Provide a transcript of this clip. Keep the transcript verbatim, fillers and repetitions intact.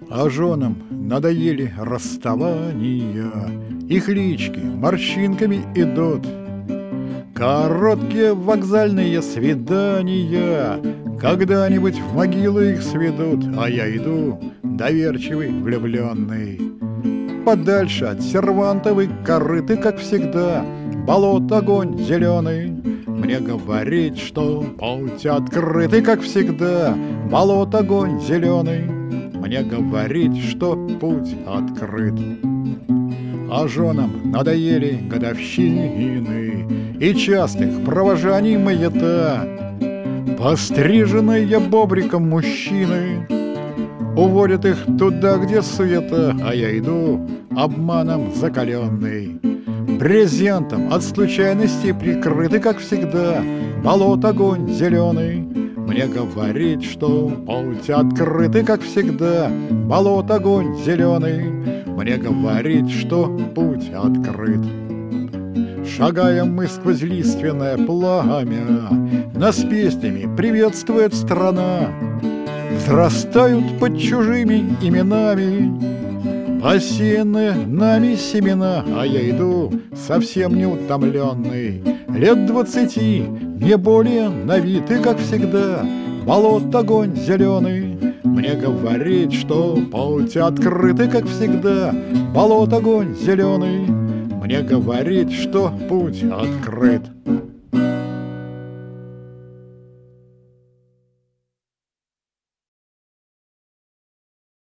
А женам надоели расставания, их лички морщинками идут. Короткие вокзальные свидания когда-нибудь в могилу их сведут. А я иду, доверчивый, влюбленный, подальше от сервантовой корыты, как всегда. Болот, огонь зеленый, мне говорит, что путь открытый, как всегда. Болот, огонь зеленый, мне говорит, что путь открыт. А женам надоели годовщины и частых провожаний маята. Постриженные бобриком мужчины уводят их туда, где суета. А я иду, обманом закаленный, брезентом от случайностей прикрытый, как всегда. Болот, огонь зеленый, мне говорит, что путь открытый, как всегда. Болот, огонь зеленый, мне говорит, что путь открыт. Шагаем мы сквозь лиственное пламя, нас песнями приветствует страна. Взрастают под чужими именами посеянные нами семена. А я иду совсем не утомленный, лет двадцати, не более на вид, и как всегда. Болот, огонь зеленый, мне говорит, что путь открытый, как всегда. Болот, огонь зеленый, мне говорит, что путь открыт.